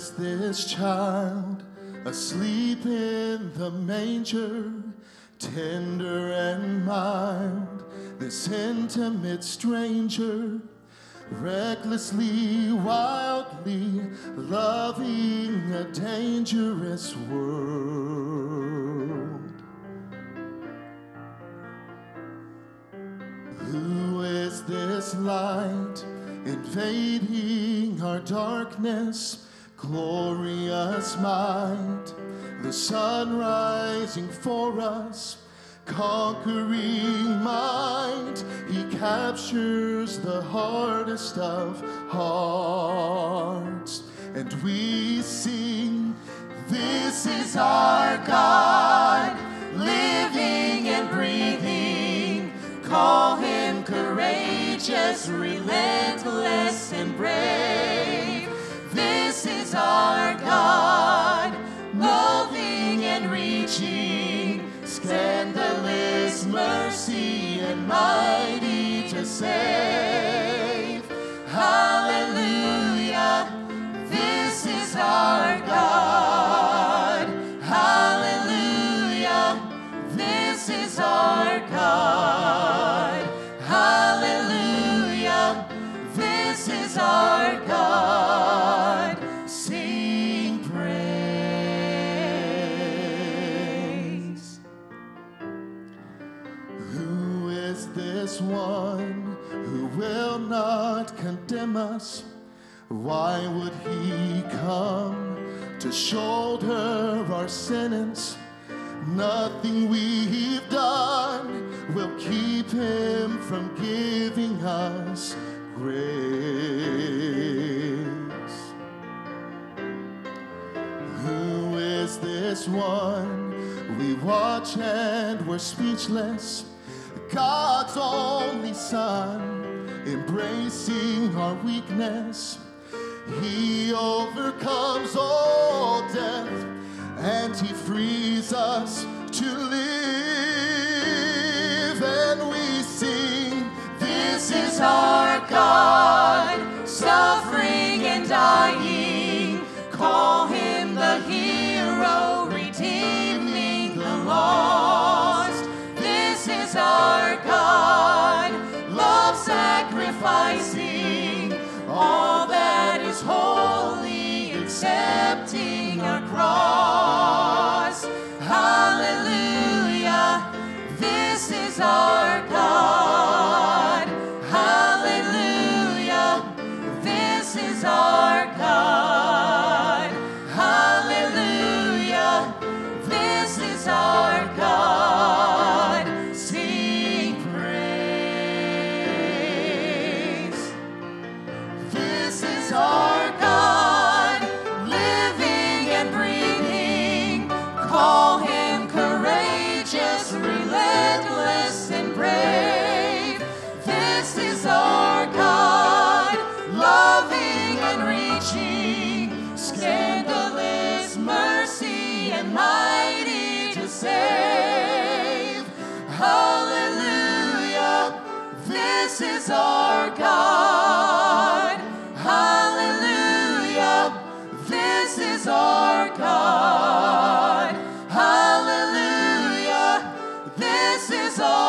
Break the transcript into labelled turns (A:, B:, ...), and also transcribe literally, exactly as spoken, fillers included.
A: is this child asleep in the manger, tender and mild, this intimate stranger, recklessly, wildly loving a dangerous world. Who is this light invading our darkness? Glorious might, the sun rising for us, conquering might. He captures the hardest of hearts, and we sing, this is our God, living and breathing. Call him courageous, relentless, and brave. This is our God, loving and reaching, scandalous mercy and mighty to save. Hallelujah, this is our God. Hallelujah, this is our God. Hallelujah, this is our God. Sing praise. Who is this one who will not condemn us? Why would he come to shoulder our sentence? Nothing we've done will keep him from giving us grace. Who is this one? We watch and we're speechless. God's only Son, embracing our weakness. He overcomes all death, and he frees us to live. And we sing, this is our God, suffering and dying. Call him the hero, redeeming the lost. This is our God, love sacrificing all that is holy, accepting our cross. Hallelujah, this is our God. Hallelujah, this is our God. Hallelujah, this is our God. Sing praise. This is our God, living and breathing. Call him courageous, relentless, and brave. This is our God, loving and reaching, scandalous mercy and mighty to save. Hallelujah, this is our God. Hallelujah, this is our God. Hallelujah, this is our